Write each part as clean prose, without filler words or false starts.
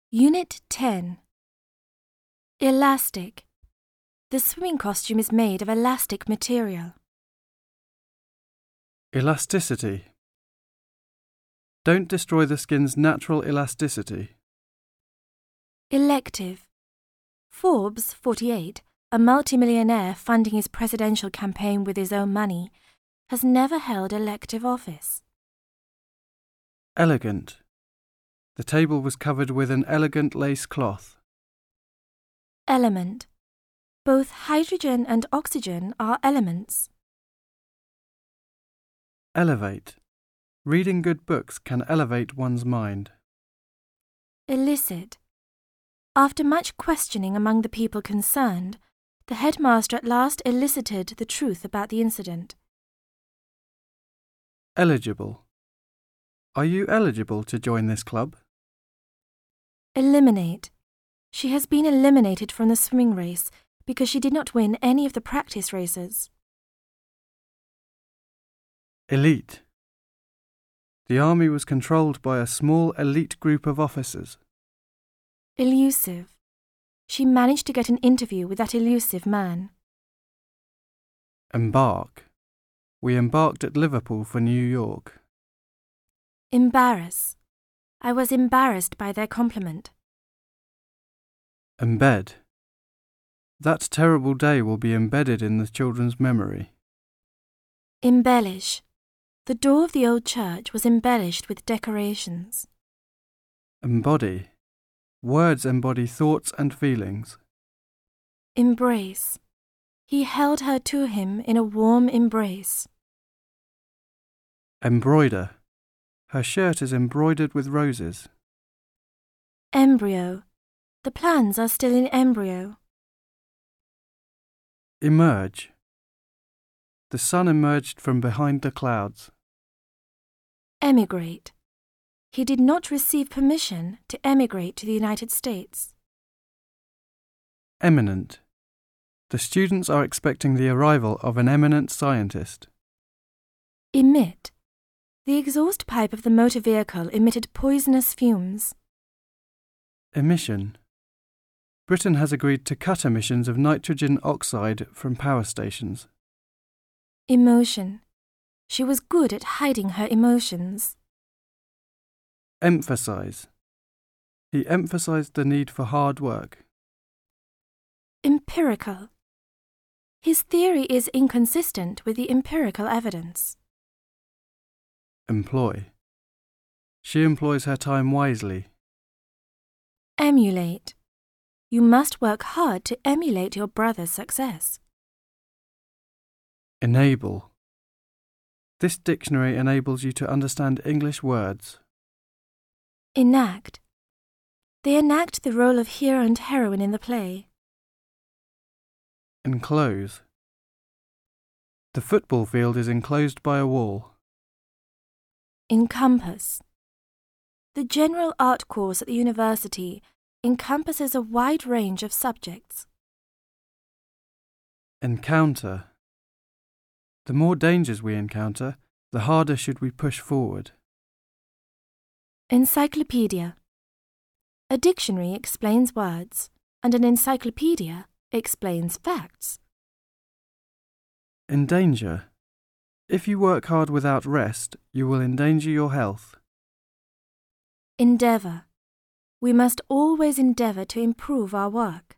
Unit 10. Elastic. The swimming costume is made of elastic material. Elasticity. Don't destroy the skin's natural elasticity. Elective. Forbes, 48, a multimillionaire funding his presidential campaign with his own money, has never held elective office. Elegant. The table was covered with an elegant lace cloth. Element. Both hydrogen and oxygen are elements. Elevate. Reading good books can elevate one's mind. Elicit. After much questioning among the people concerned, the headmaster at last elicited the truth about the incident. Eligible. Are you eligible to join this club? Eliminate. She has been eliminated from the swimming race because she did not win any of the practice races. Elite. The army was controlled by a small elite group of officers. Elusive. She managed to get an interview with that elusive man. Embark. We embarked at Liverpool for New York. Embarrass. I was embarrassed by their compliment. Embed. That terrible day will be embedded in the children's memory. Embellish. The door of the old church was embellished with decorations. Embody. Words embody thoughts and feelings. Embrace. He held her to him in a warm embrace. Embroider. Her shirt is embroidered with roses. Embryo. The plans are still in embryo. Emerge. The sun emerged from behind the clouds. Emigrate. He did not receive permission to emigrate to the United States. Eminent. The students are expecting the arrival of an eminent scientist. Emit. The exhaust pipe of the motor vehicle emitted poisonous fumes. Emission. Britain has agreed to cut emissions of nitrogen oxide from power stations. Emotion. She was good at hiding her emotions. Emphasize. He emphasized the need for hard work. Empirical. His theory is inconsistent with the empirical evidence. Employ. She employs her time wisely. Emulate. You must work hard to emulate your brother's success. Enable. This dictionary enables you to understand English words. Enact. They enact the role of hero and heroine in the play. Enclose. The football field is enclosed by a wall. Encompass. The general art course at the university encompasses a wide range of subjects. Encounter. The more dangers we encounter, the harder should we push forward. Encyclopedia. A dictionary explains words, and an encyclopedia explains facts. Endanger. If you work hard without rest, you will endanger your health. Endeavour. We must always endeavour to improve our work.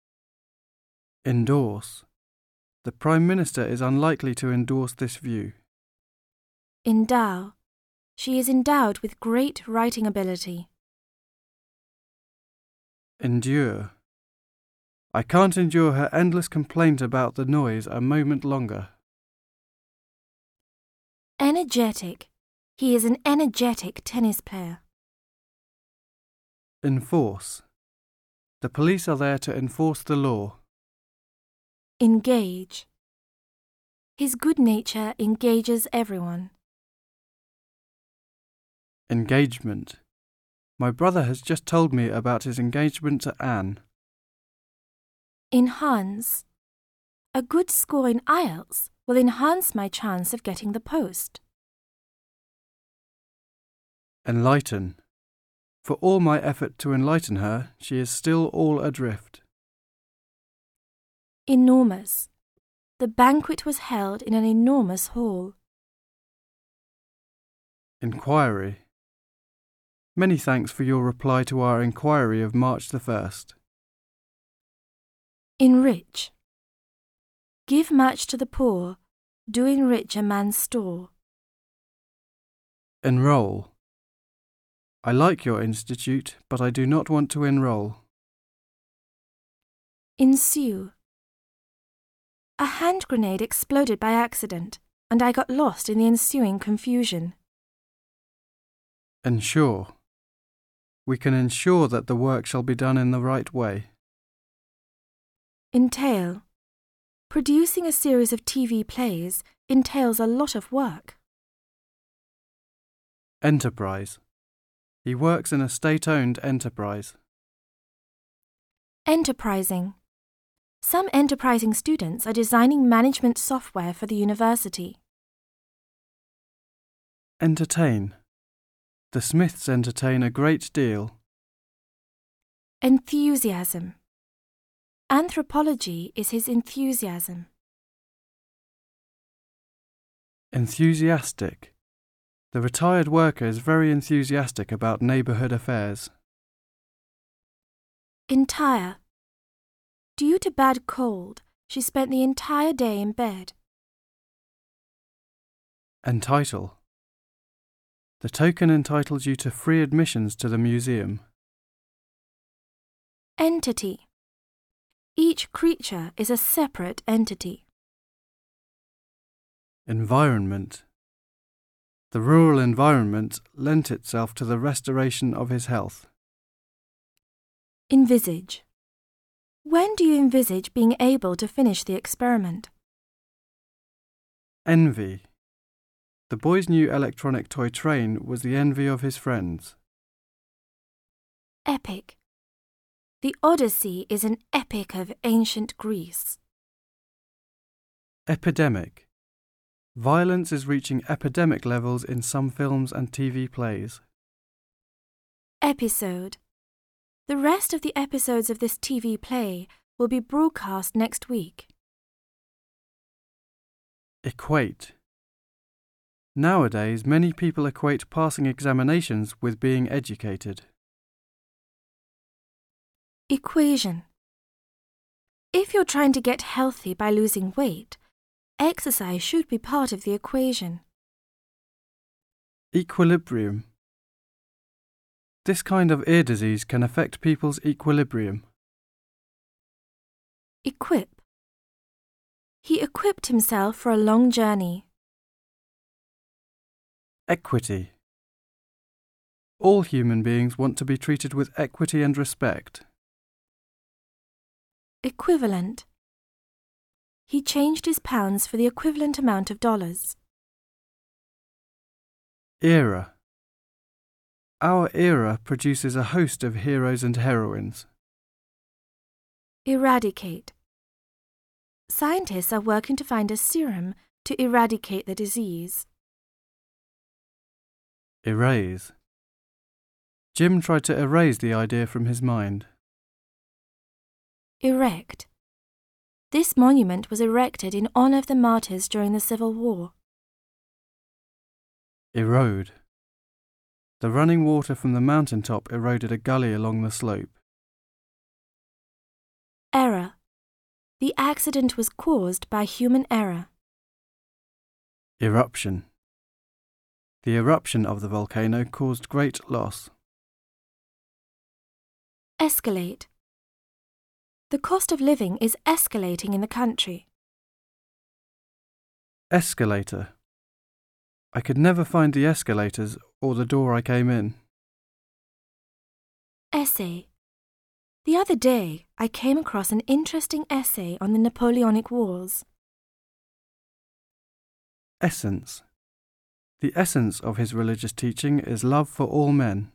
Endorse. The Prime Minister is unlikely to endorse this view. Endow. She is endowed with great writing ability. Endure. I can't endure her endless complaint about the noise a moment longer. Energetic. He is an energetic tennis player. Enforce. The police are there to enforce the law. Engage. His good nature engages everyone. Engagement. My brother has just told me about his engagement to Anne. Enhance. A good score in IELTS will enhance my chance of getting the post. Enlighten. For all my effort to enlighten her, she is still all adrift. Enormous. The banquet was held in an enormous hall. Inquiry. Many thanks for your reply to our inquiry of March the 1st. Enrich. Give much to the poor, do enrich a man's store. Enroll. I like your institute, but I do not want to enroll. Ensue. A hand grenade exploded by accident, and I got lost in the ensuing confusion. Ensure. We can ensure that the work shall be done in the right way. Entail. Producing a series of TV plays entails a lot of work. Enterprise. He works in a state-owned enterprise. Enterprising. Some enterprising students are designing management software for the university. Entertain. The Smiths entertain a great deal. Enthusiasm. Anthropology is his enthusiasm. Enthusiastic. The retired worker is very enthusiastic about neighbourhood affairs. Entire. Due to bad cold, she spent the entire day in bed. Entitle. The token entitles you to free admissions to the museum. Entity. Each creature is a separate entity. Environment. The rural environment lent itself to the restoration of his health. Envisage. When do you envisage being able to finish the experiment? Envy. The boy's new electronic toy train was the envy of his friends. Epic. The Odyssey is an epic of ancient Greece. Epidemic. Violence is reaching epidemic levels in some films and TV plays. Episode. The rest of the episodes of this TV play will be broadcast next week. Equate. Nowadays, many people equate passing examinations with being educated. Equation. If you're trying to get healthy by losing weight, exercise should be part of the equation. Equilibrium. This kind of ear disease can affect people's equilibrium. Equip. He equipped himself for a long journey. Equity. All human beings want to be treated with equity and respect. Equivalent. He changed his pounds for the equivalent amount of dollars. Era. Our era produces a host of heroes and heroines. Eradicate. Scientists are working to find a serum to eradicate the disease. Erase. Jim tried to erase the idea from his mind. Erect. This monument was erected in honour of the martyrs during the Civil War. Erode. The running water from the mountaintop eroded a gully along the slope. Error. The accident was caused by human error. Eruption. The eruption of the volcano caused great loss. Escalate. The cost of living is escalating in the country. Escalator. I could never find the escalators or the door I came in. Essay. The other day, I came across an interesting essay on the Napoleonic Wars. Essence. The essence of his religious teaching is love for all men.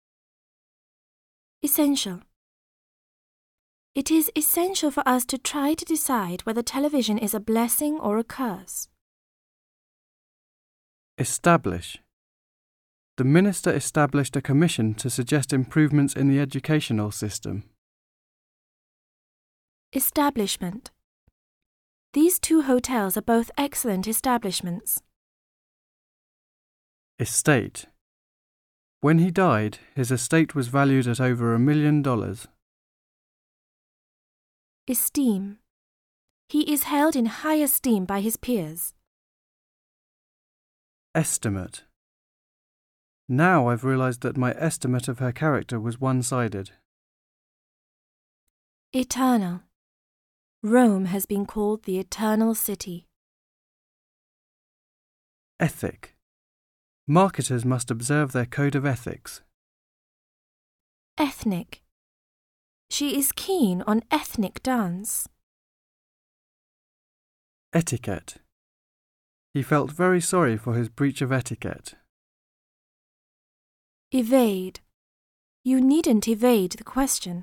Essential. It is essential for us to try to decide whether television is a blessing or a curse. Establish. The minister established a commission to suggest improvements in the educational system. Establishment. These two hotels are both excellent establishments. Estate. When he died, his estate was valued at over $1 million. Esteem. He is held in high esteem by his peers. Estimate. Now I've realised that my estimate of her character was one-sided. Eternal. Rome has been called the Eternal City. Ethic. Marketers must observe their code of ethics. Ethnic. She is keen on ethnic dance. Etiquette. He felt very sorry for his breach of etiquette. Evade. You needn't evade the question.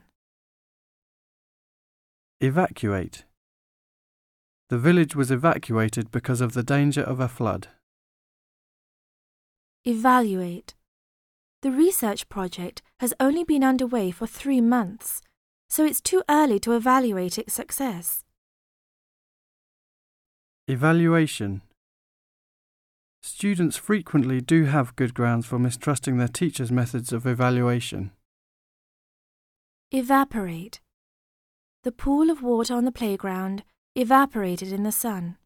Evacuate. The village was evacuated because of the danger of a flood. Evaluate. The research project has only been underway for 3 months, so it's too early to evaluate its success. Evaluation. Students frequently do have good grounds for mistrusting their teachers' methods of evaluation. Evaporate. The pool of water on the playground evaporated in the sun.